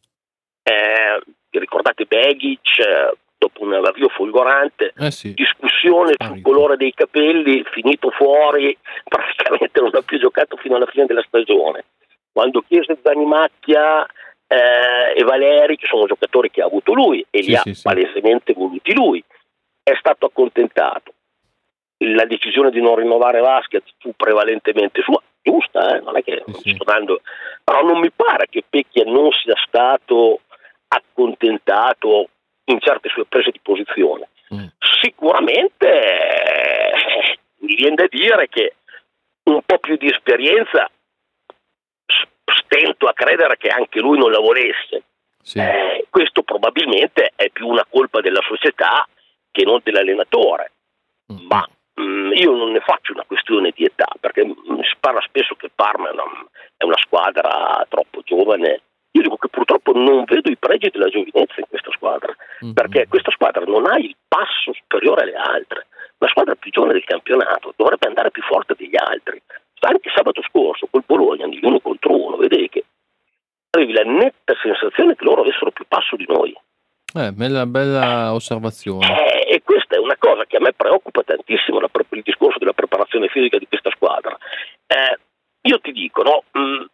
Ricordate Begic, dopo un avvio folgorante, discussione sul Arico. colore dei capelli, finito fuori, praticamente non ha più giocato fino alla fine della stagione. Quando chiese Zanimacchia e Valeri, che sono giocatori che ha avuto lui e li ha palesemente voluti lui, è stato accontentato. La decisione di non rinnovare Vasquez fu prevalentemente sua, giusta, non è che sto dando, però non mi pare che Pecchia non sia stato accontentato in certe sue prese di posizione. Sicuramente mi viene da dire che un po' più di esperienza stento a credere che anche lui non la volesse. Questo probabilmente è più una colpa della società che non dell'allenatore. Ma io non ne faccio una questione di età, perché si parla spesso che Parma è una squadra troppo giovane. Io dico che purtroppo non vedo i pregi della giovinezza in questa squadra, perché questa squadra non ha il passo superiore alle altre. La squadra più giovane del campionato dovrebbe andare più forte degli altri. Anche sabato scorso col Bologna, negli 1 contro 1, vedi che avevi la netta sensazione che loro avessero più passo di noi. Bella osservazione. E questa è una cosa che a me preoccupa tantissimo, il discorso della preparazione fisica di questa squadra. Io ti dico, no,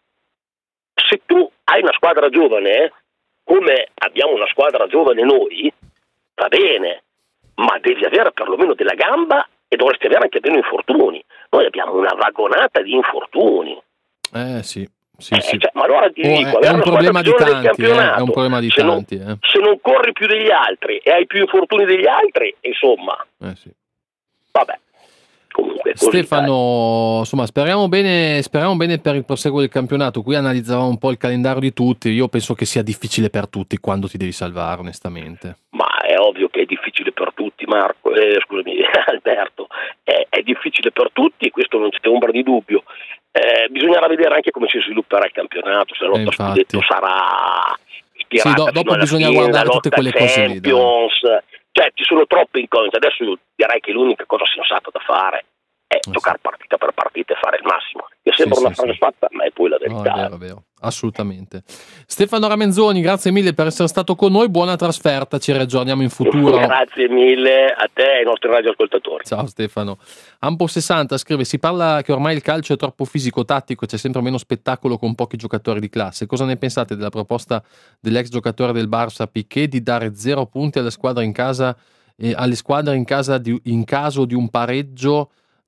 se tu hai una squadra giovane, come abbiamo una squadra giovane noi, va bene, ma devi avere perlomeno della gamba e dovresti avere anche meno infortuni. Noi abbiamo una vagonata di infortuni. Sì. Ma allora ti dico, è un problema di tanti, è un problema di tanti. Se non corri più degli altri e hai più infortuni degli altri, insomma. Vabbè. Comunque, Stefano, insomma, speriamo bene per il proseguo del campionato. Qui analizzavamo un po' il calendario di tutti. Io penso che sia difficile per tutti quando ti devi salvare, onestamente. Ma è ovvio che è difficile per tutti, Marco. Scusami, Alberto. È difficile per tutti e questo non c'è ombra di dubbio. Bisognerà vedere anche come si svilupperà il campionato, se la lotta scudetto sarà ispirata. Dopo bisogna guardare tutte quelle cose lì. Cioè, ci sono troppe incognite. Adesso io direi che l'unica cosa sensata da fare è giocare partita per partita e fare il massimo. Mi sembra una frase fatta, ma è poi la verità. È vero. Assolutamente. Stefano Ramenzoni, grazie mille per essere stato con noi, buona trasferta, ci riaggiorniamo in futuro. Grazie mille a te e ai nostri radioascoltatori. Ciao Stefano. Ampo60 scrive: si parla che ormai il calcio è troppo fisico-tattico e c'è sempre meno spettacolo con pochi giocatori di classe. Cosa ne pensate della proposta dell'ex giocatore del Barça Piqué di dare 0 punti alle squadre in casa in caso di un pareggio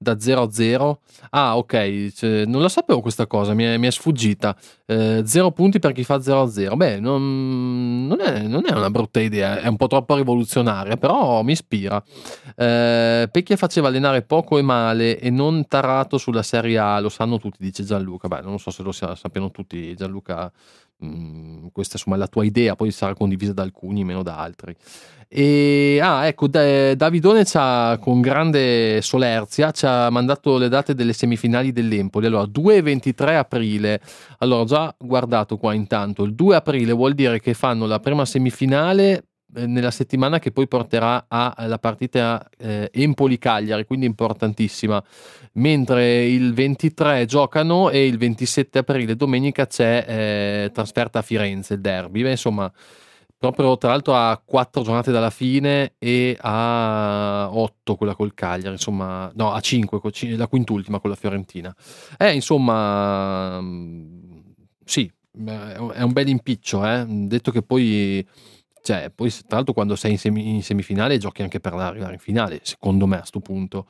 da 0-0. Ah, ok, non la sapevo questa cosa, mi è sfuggita. 0 punti per chi fa 0-0. Beh, non è una brutta idea, è un po' troppo rivoluzionaria, però mi ispira. Pecchia faceva allenare poco e male e non tarato sulla Serie A, lo sanno tutti, dice Gianluca. Beh, non so se lo sappiano tutti, Gianluca. Questa insomma è la tua idea, poi sarà condivisa da alcuni, meno da altri. E ecco, Davidone con grande solerzia ci ha mandato le date delle semifinali dell'Empoli. Allora, 2 e 23 aprile. Allora, ho già guardato qua intanto, il 2 aprile vuol dire che fanno la prima semifinale nella settimana che poi porterà alla partita Empoli-Cagliari, quindi importantissima, mentre il 23 giocano e il 27 aprile domenica c'è trasferta a Firenze, il derby. Beh, insomma, proprio tra l'altro a 4 giornate dalla fine e a 8 quella col Cagliari, insomma, no, a 5 la quintultima con la Fiorentina. Insomma, sì, è un bel impiccio, detto che poi tra l'altro quando sei in semifinale giochi anche per arrivare in finale, secondo me a sto punto.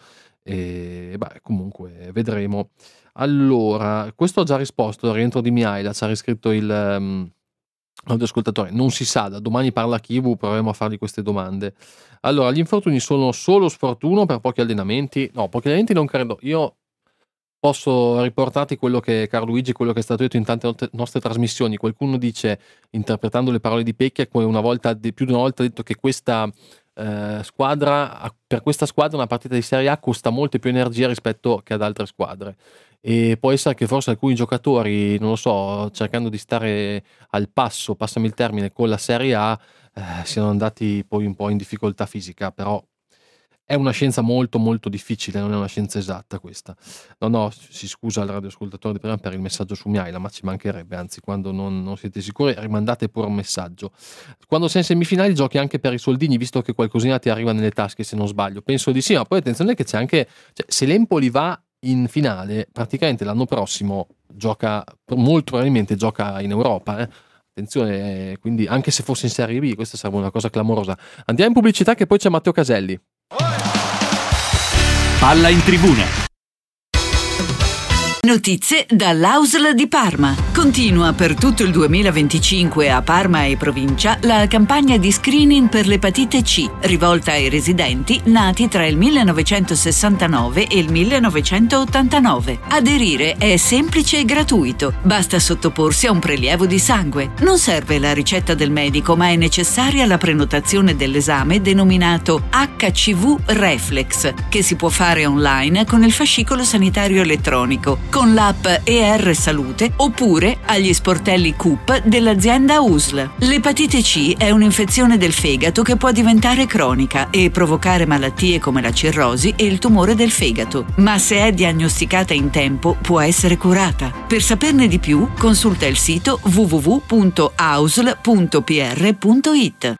Comunque vedremo. Allora, questo ho già risposto, il rientro di Mihaila, ci ha riscritto il ascoltatore, non si sa, da domani parla Kivu, proveremo a fargli queste domande. Allora, gli infortuni sono solo sfortuno per pochi allenamenti? No, pochi allenamenti non credo. Io posso riportarti quello che Carluigi, quello che è stato detto in tante nostre trasmissioni. Qualcuno dice, interpretando le parole di Pecchia, più di una volta ha detto che questa squadra, per questa squadra una partita di Serie A costa molte più energia rispetto che ad altre squadre, e può essere che forse alcuni giocatori, non lo so, cercando di stare al passo, passami il termine, con la Serie A, siano andati poi un po' in difficoltà fisica. Però è una scienza molto molto difficile, non è una scienza esatta questa. No, si scusa al radioascoltatore di prima per il messaggio su Mihaila, ma ci mancherebbe, anzi, quando non siete sicuri rimandate pure un messaggio. Quando sei in semifinali giochi anche per i soldini, visto che qualcosina ti arriva nelle tasche, se non sbaglio. Penso di sì, ma poi attenzione che c'è anche, se l'Empoli va in finale, praticamente l'anno prossimo molto probabilmente gioca in Europa, attenzione, quindi anche se fosse in Serie B questa sarebbe una cosa clamorosa. Andiamo in pubblicità, che poi c'è Matteo Caselli. Palla in tribuna. Notizie dall'AUSL di Parma. Continua per tutto il 2025 a Parma e provincia la campagna di screening per l'epatite C, rivolta ai residenti nati tra il 1969 e il 1989. Aderire è semplice e gratuito. Basta sottoporsi a un prelievo di sangue. Non serve la ricetta del medico, ma è necessaria la prenotazione dell'esame denominato HCV Reflex, che si può fare online con il fascicolo sanitario elettronico, con l'app ER Salute oppure agli sportelli CUP dell'azienda USL. L'epatite C è un'infezione del fegato che può diventare cronica e provocare malattie come la cirrosi e il tumore del fegato, ma se è diagnosticata in tempo può essere curata. Per saperne di più, consulta il sito www.ausl.pr.it.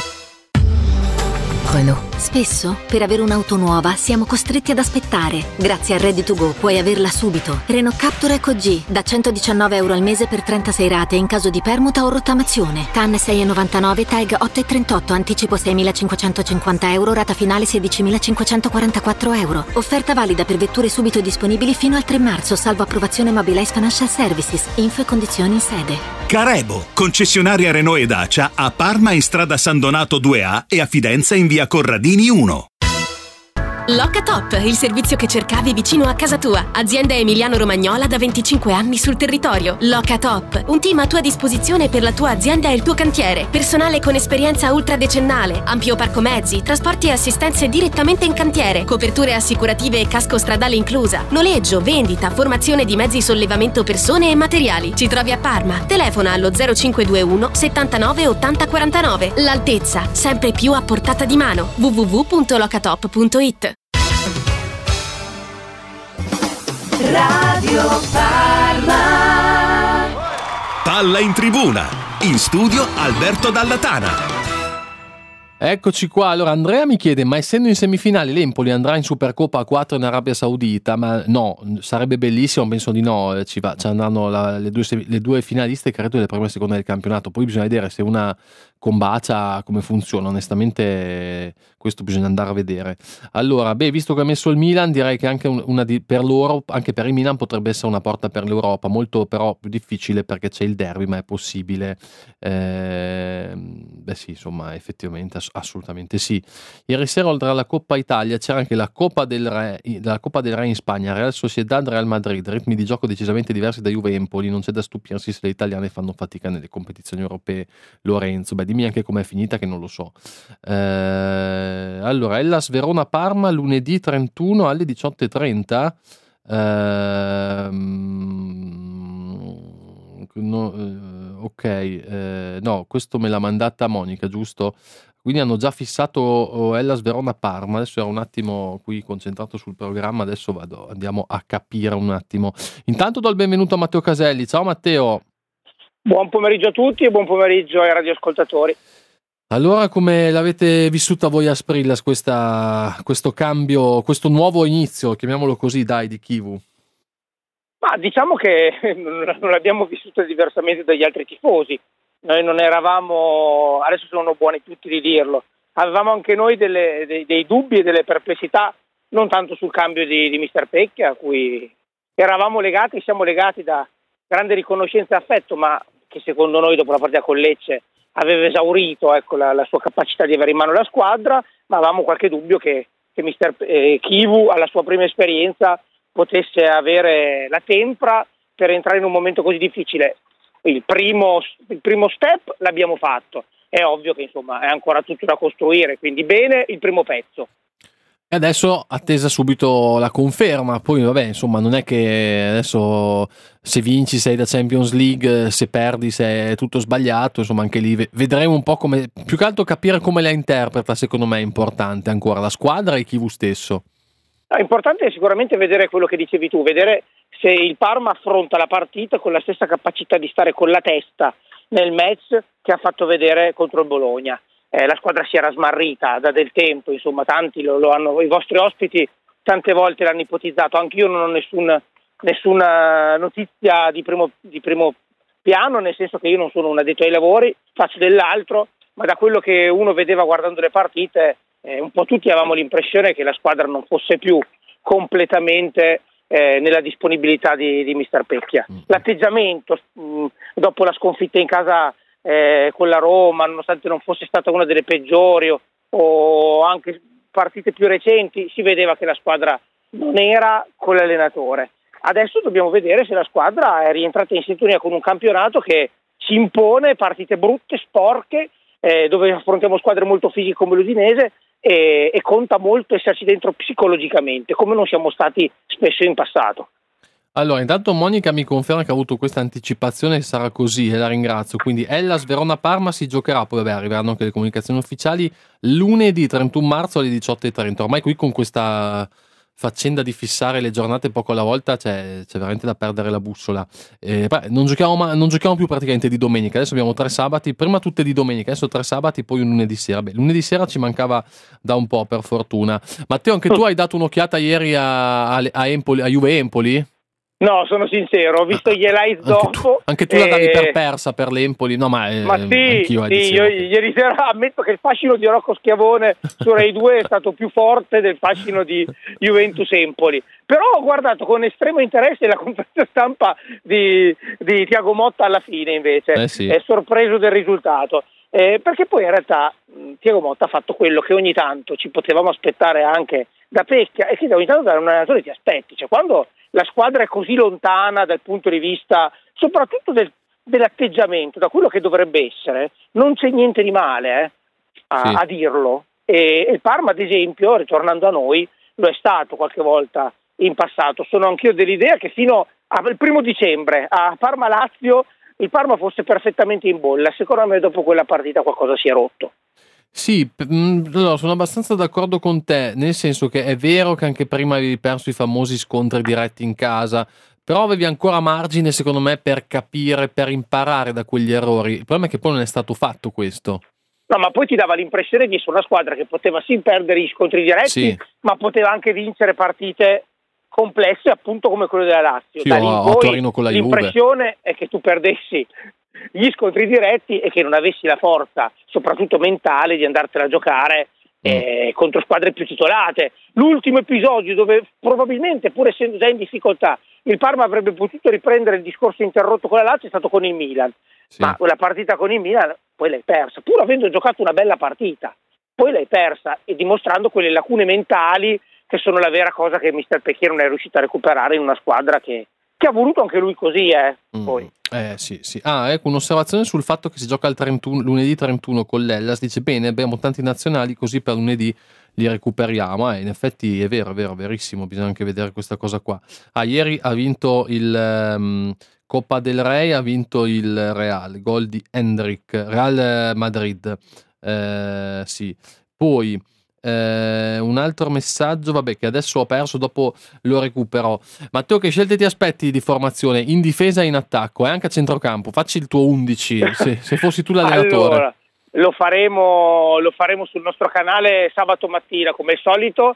Renault. Spesso, per avere un'auto nuova, siamo costretti ad aspettare. Grazie a Ready2Go puoi averla subito. Renault Captur Eco G, da €119 al mese per 36 rate in caso di permuta o rottamazione. TAN 6,99, TAG 8,38, anticipo €6.550, rata finale €16.544. Offerta valida per vetture subito disponibili fino al 3 marzo, salvo approvazione Mobilize Financial Services. Info e condizioni in sede. Carebo, concessionaria Renault e Dacia a Parma in strada San Donato 2A e a Fidenza in via Corradini 1. Locatop, il servizio che cercavi vicino a casa tua. Azienda emiliano-romagnola da 25 anni sul territorio. Locatop, un team a tua disposizione per la tua azienda e il tuo cantiere. Personale con esperienza ultradecennale, ampio parco mezzi, trasporti e assistenze direttamente in cantiere, coperture assicurative e casco stradale inclusa, noleggio, vendita, formazione di mezzi sollevamento persone e materiali. Ci trovi a Parma. Telefona allo 0521 79 80 49. L'altezza, sempre più a portata di mano. www.locatop.it. Radio Parma. Palla in tribuna. In studio Alberto Dallatana. Eccoci qua. Allora, Andrea mi chiede: ma essendo in semifinale l'Empoli andrà in Supercoppa a 4 in Arabia Saudita? Ma no, sarebbe bellissimo, penso di no. Ci andranno le due finaliste, credo, delle prime e seconde del campionato. Poi bisogna vedere se una combacia, come funziona. Onestamente questo bisogna andare a vedere. Allora, visto che ha messo il Milan, direi che anche per loro, anche per il Milan, potrebbe essere una porta per l'Europa, molto però più difficile perché c'è il derby, ma è possibile. Sì, insomma, effettivamente assolutamente sì. Ieri sera, oltre alla Coppa Italia, c'era anche la Coppa del Re in Spagna, Real Sociedad, Real Madrid, ritmi di gioco decisamente diversi da Juve Empoli. Non c'è da stupirsi se le italiane fanno fatica nelle competizioni europee. Lorenzo, dimmi anche com'è finita, che non lo so. Allora, Hellas Verona Parma lunedì 31 alle 18:30. No, questo me l'ha mandata Monica, giusto? Quindi hanno già fissato Hellas Verona Parma. Adesso ero un attimo qui concentrato sul programma, adesso andiamo a capire un attimo. Intanto do il benvenuto a Matteo Caselli. Ciao Matteo. Buon pomeriggio a tutti e buon pomeriggio ai radioascoltatori. Allora, come l'avete vissuta voi a Sprillas questo cambio, questo nuovo inizio, chiamiamolo così, di Chivu? Ma diciamo che non l'abbiamo vissuta diversamente dagli altri tifosi. Noi non eravamo, adesso sono buoni tutti di dirlo, avevamo anche noi dei dubbi e delle perplessità, non tanto sul cambio di Mister Pecchia, a cui siamo legati da grande riconoscenza e affetto, ma che secondo noi dopo la partita con Lecce aveva esaurito la sua capacità di avere in mano la squadra, ma avevamo qualche dubbio che Mister Chivu alla sua prima esperienza potesse avere la tempra per entrare in un momento così difficile. Il primo step l'abbiamo fatto, è ovvio che insomma è ancora tutto da costruire, quindi bene il primo pezzo. E adesso attesa subito la conferma, poi insomma non è che adesso se vinci sei da Champions League, se perdi sei tutto sbagliato, insomma anche lì vedremo un po' come, più che altro capire come la interpreta, secondo me è importante ancora la squadra e Chivu stesso. È importante sicuramente vedere quello che dicevi tu, vedere se il Parma affronta la partita con la stessa capacità di stare con la testa nel match che ha fatto vedere contro il Bologna. La squadra si era smarrita da del tempo, insomma tanti lo hanno, i vostri ospiti tante volte l'hanno ipotizzato, anch'io non ho nessuna notizia di primo piano, nel senso che io non sono un addetto ai lavori, faccio dell'altro, ma da quello che uno vedeva guardando le partite un po' tutti avevamo l'impressione che la squadra non fosse più completamente nella disponibilità di Mister Pecchia. L'atteggiamento dopo la sconfitta in casa con la Roma, nonostante non fosse stata una delle peggiori o anche partite più recenti, si vedeva che la squadra non era con l'allenatore. Adesso dobbiamo vedere se la squadra è rientrata in sintonia con un campionato che ci impone partite brutte, sporche, dove affrontiamo squadre molto fisiche come l'Udinese e conta molto esserci dentro psicologicamente, come non siamo stati spesso in passato. Allora, intanto Monica mi conferma che ha avuto questa anticipazione e sarà così, e la ringrazio. Quindi Hellas Verona Parma si giocherà, poi arriveranno anche le comunicazioni ufficiali, lunedì 31 marzo alle 18:30. Ormai qui con questa faccenda di fissare le giornate poco alla volta c'è veramente da perdere la bussola. Non giochiamo più praticamente di domenica, adesso abbiamo 3 sabati, prima tutte di domenica, adesso 3 sabati, poi un lunedì sera. Lunedì sera ci mancava da un po', per fortuna. Matteo, anche tu hai dato un'occhiata ieri a Juve Empoli? No, sono sincero, ho visto gli highlights dopo. Anche tu la davi per persa per l'Empoli, no? Ma sì, io ieri sera ammetto che il fascino di Rocco Schiavone su Rai 2 è stato più forte del fascino di Juventus Empoli. Però ho guardato con estremo interesse la conferenza stampa di Thiago Motta alla fine, invece. Sì. È sorpreso del risultato. Perché poi in realtà Thiago Motta ha fatto quello che ogni tanto ci potevamo aspettare anche da Pecchia e che ogni tanto da un allenatore ti aspetti, cioè quando la squadra è così lontana dal punto di vista soprattutto dell'atteggiamento, da quello che dovrebbe essere, non c'è niente di male a dirlo. E il Parma, ad esempio, ritornando a noi, lo è stato qualche volta in passato. Sono anch'io dell'idea che fino al 1 dicembre a Parma-Lazio il Parma fosse perfettamente in bolla. Secondo me dopo quella partita qualcosa si è rotto. Sì, allora, sono abbastanza d'accordo con te, nel senso che è vero che anche prima avevi perso i famosi scontri diretti in casa, però avevi ancora margine, secondo me, per capire, per imparare da quegli errori. Il problema è che poi non è stato fatto questo. No, ma poi ti dava l'impressione di essere una squadra che poteva sì perdere gli scontri diretti, sì, ma poteva anche vincere partite complesse, appunto come quello della Lazio. Sì, da lì in poi Torino con la l'impressione Juve è che tu perdessi gli scontri diretti e che non avessi la forza, soprattutto mentale, di andartela a giocare contro squadre più titolate. L'ultimo episodio dove probabilmente, pur essendo già in difficoltà, il Parma avrebbe potuto riprendere il discorso interrotto con la Lazio è stato con il Milan, ma quella partita con il Milan poi l'hai persa, pur avendo giocato una bella partita, poi l'hai persa e dimostrando quelle lacune mentali che sono la vera cosa che Mister Pecchier non è riuscito a recuperare in una squadra che ha voluto anche lui così, poi. Sì. Ecco un'osservazione sul fatto che si gioca lunedì 31 con l'Hellas. Dice bene, abbiamo tanti nazionali, così per lunedì li recuperiamo. In effetti è vero, verissimo, bisogna anche vedere questa cosa qua. Ieri ha vinto il Coppa del Rey, ha vinto il Real, gol di Hendrik, Real Madrid. Sì. Poi un altro messaggio, vabbè, che adesso ho perso, dopo lo recupero. Matteo, che scelte ti aspetti di formazione in difesa e in attacco e anche a centrocampo? Facci il tuo 11 se fossi tu l'allenatore. Allora, lo faremo sul nostro canale sabato mattina come al solito.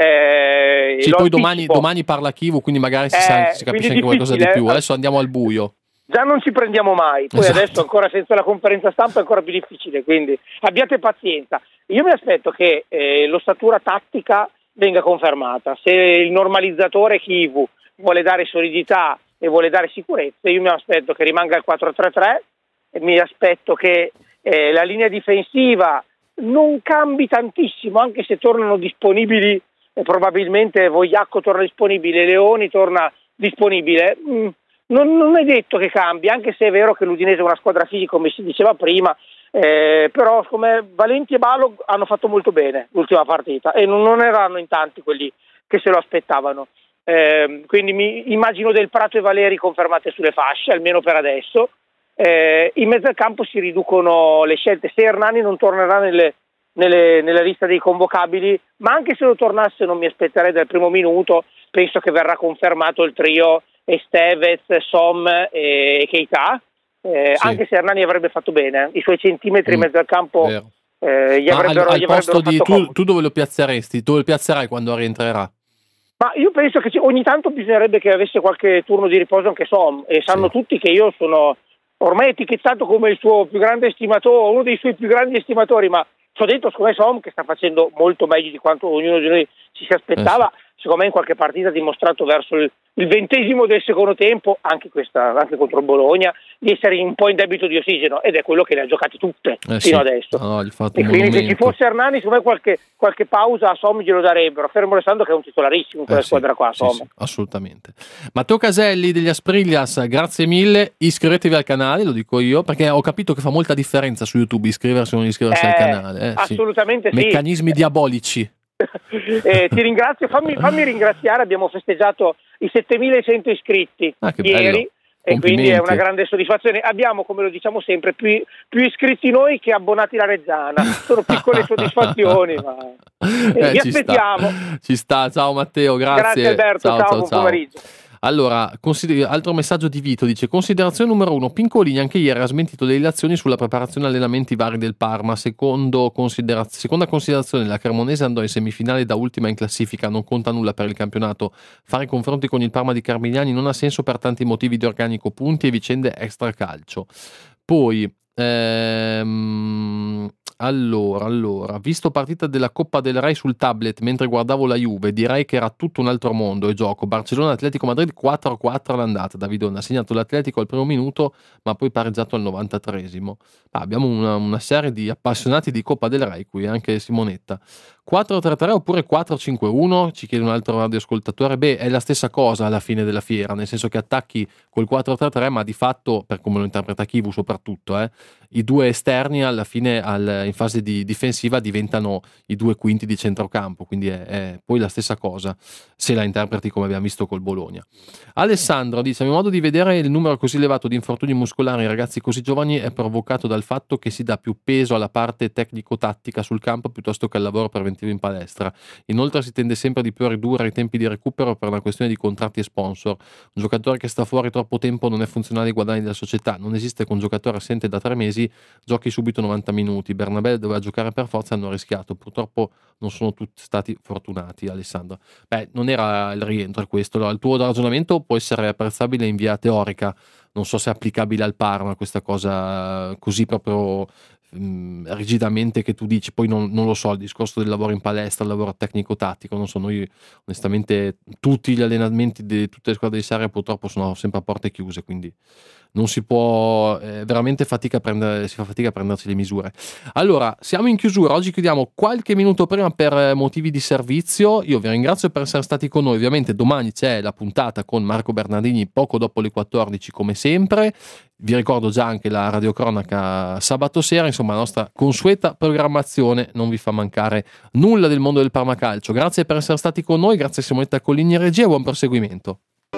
Sì, poi domani parla Chivu, quindi magari si capisce anche qualcosa di più. Adesso andiamo al buio. Già non ci prendiamo mai, poi adesso ancora senza la conferenza stampa è ancora più difficile, quindi abbiate pazienza. Io mi aspetto che l'ossatura tattica venga confermata. Se il normalizzatore Chivu vuole dare solidità e vuole dare sicurezza, io mi aspetto che rimanga il 4-3-3 e mi aspetto che la linea difensiva non cambi tantissimo, anche se tornano disponibili, probabilmente Vogliacco torna disponibile, Leoni torna disponibile. Non è detto che cambi, anche se è vero che l'Udinese è una squadra fisica, come si diceva prima, però come Valenti e Balog hanno fatto molto bene l'ultima partita e non erano in tanti quelli che se lo aspettavano. Quindi mi immagino Del Prato e Valeri confermate sulle fasce, almeno per adesso. In mezzo al campo si riducono le scelte. Se Hernani non tornerà nella lista dei convocabili, ma anche se lo tornasse non mi aspetterei dal primo minuto, penso che verrà confermato il trio Estevez, Som e Keita, anche se Hernani avrebbe fatto bene, i suoi centimetri in mezzo al campo gli avrebbero posto di fatto tu dove lo piazzeresti? Dove lo piazzerai quando rientrerà? Ma io penso che ogni tanto bisognerebbe che avesse qualche turno di riposo anche Som, e sanno tutti che io sono ormai etichettato come il suo più grande estimatore, uno dei suoi più grandi estimatori, ma c'ho dentro secondo me Som che sta facendo molto meglio di quanto ognuno di noi si aspettava. Secondo me in qualche partita ha dimostrato verso il 20° del secondo tempo, anche contro il Bologna, di essere un po' in debito di ossigeno, ed è quello che le ha giocate tutte fino adesso. E quindi se ci fosse Hernani, secondo me qualche pausa a Som glielo darebbero, fermo restando che è un titolarissimo in quella squadra qua. Sì, assolutamente. Matteo Caselli degli Aspriglias, grazie mille, iscrivetevi al canale, lo dico io, perché ho capito che fa molta differenza su YouTube iscriversi o non iscriversi al canale. Assolutamente sì. Meccanismi diabolici. Ti ringrazio, fammi ringraziare, abbiamo festeggiato i 7.100 iscritti ieri e quindi è una grande soddisfazione. Abbiamo, come lo diciamo sempre, più iscritti noi che abbonati la Reggiana, sono piccole soddisfazioni, ma vi aspettiamo. Ci sta, ciao Matteo, grazie Alberto, ciao, buon pomeriggio. Allora, altro messaggio di Vito, dice: considerazione numero 1, Pincolini anche ieri ha smentito le illazioni sulla preparazione e allenamenti vari del Parma. Seconda considerazione, la Cremonese andò in semifinale da ultima in classifica, non conta nulla per il campionato. Fare confronti con il Parma di Carmignani non ha senso per tanti motivi di organico, punti e vicende extracalcio. Poi allora, visto partita della Coppa del Rey sul tablet mentre guardavo la Juve, direi che era tutto un altro mondo e gioco. Barcellona-Atletico Madrid 4-4 all'andata. Davidone ha segnato l'Atletico al primo minuto, ma poi pareggiato al 93esimo. Abbiamo una serie di appassionati di Coppa del Rey qui, anche Simonetta. 4-3-3 oppure 4-5-1, ci chiede un altro radioascoltatore. È la stessa cosa alla fine della fiera, nel senso che attacchi col 4-3-3, ma di fatto, per come lo interpreta Chivu soprattutto, i due esterni alla fine in fase di difensiva diventano i due quinti di centrocampo, quindi è poi la stessa cosa se la interpreti come abbiamo visto col Bologna. Alessandro dice: a mio modo di vedere il numero così elevato di infortuni muscolari in ragazzi così giovani è provocato dal fatto che si dà più peso alla parte tecnico-tattica sul campo piuttosto che al lavoro preventivo in palestra. Inoltre si tende sempre di più a ridurre i tempi di recupero per una questione di contratti e sponsor. Un giocatore che sta fuori troppo tempo non è funzionale ai guadagni della società. Non esiste che un giocatore assente da 3 mesi giochi subito 90 minuti. Bernabé doveva giocare per forza e hanno rischiato. Purtroppo non sono tutti stati fortunati. Alessandro, non era il rientro questo. Allora, il tuo ragionamento può essere apprezzabile in via teorica, non so se è applicabile al Parma questa cosa così proprio rigidamente, che tu dici, poi non lo so, il discorso del lavoro in palestra, il lavoro tecnico-tattico, non so, noi onestamente tutti gli allenamenti di tutte le squadre di Serie A purtroppo sono sempre a porte chiuse, quindi non si può, veramente si fa fatica a prendersi le misure. Allora, siamo in chiusura, oggi chiudiamo qualche minuto prima per motivi di servizio. Io vi ringrazio per essere stati con noi. Ovviamente domani c'è la puntata con Marco Bernardini poco dopo le 14 come sempre. Vi ricordo già anche la radiocronaca sabato sera, insomma la nostra consueta programmazione, non vi fa mancare nulla del mondo del Parma Calcio. Grazie per essere stati con noi, grazie a Simonetta Colligni in regia e buon proseguimento.